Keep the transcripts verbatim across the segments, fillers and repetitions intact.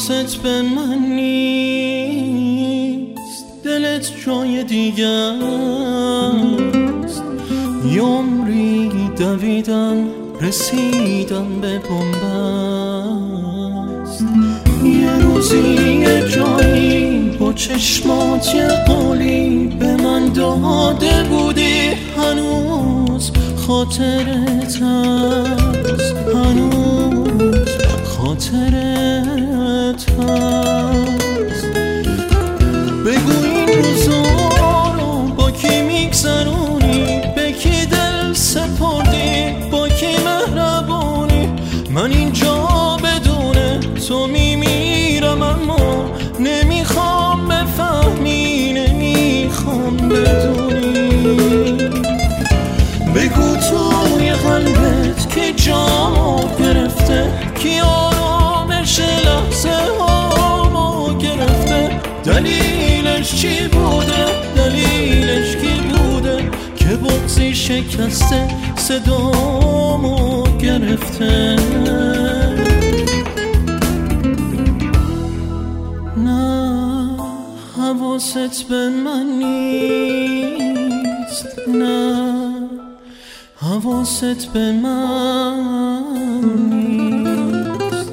حواست به من نیست، دلت جای دیگه است. یه عمری دویدم رسیدم به بنبست. یه روزی یه جایی با چشمات یه قولی به من داده بودی، هنوز خاطرت هست، هنوز خاطرت هست. بگو این روزا رو با کی میگذرونی، به کی دل سپردی، با کی مهربونی. من اینجا بدون تو میمیرم، اما نمیخوام بفهمی، نمیخوام بدونی. بگو توی قلبت که جامو گرفته، کی آرامش لحظه هامو گرفته. دلیلش چی بوده، دلیلش کی بوده که بغضی شکسته صدامو گرفته. نه حواست به من نیست، نه حواست به من نیست.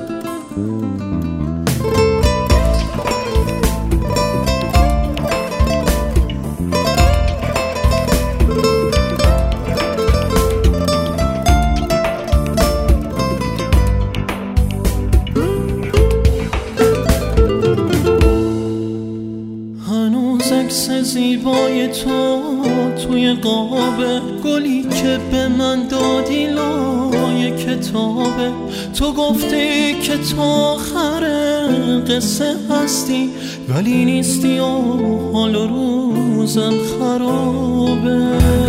هنوز عکس زیبای تو توی قاب، گلی که به من دادی لای کتابه. تو گفتی که تا آخر قصه هستی، ولی نیستی و حال و روزم خرابه.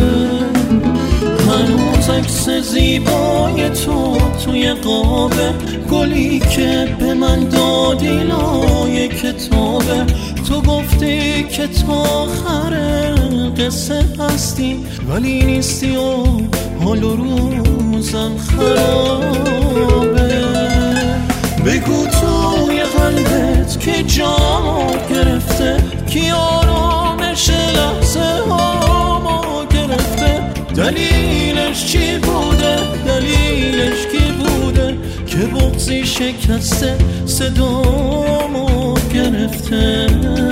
هنوز عکس زیبای تو توی قابه، گلی که به من دادی لای کتابه. تو گفتی که تا آخر قصه هستی، ولی نیستی و حال و روزم خرابه. بگو توی قلبت که جامو گرفته، کی آرامش لحظه هامو گرفته. دلیلش چی بوده، دلیلش کی بوده که بغضی شکسته صدامو گرفته.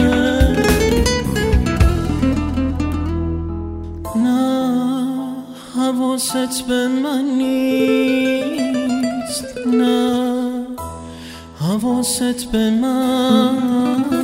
نه حواست به من نیست، نه حواست به من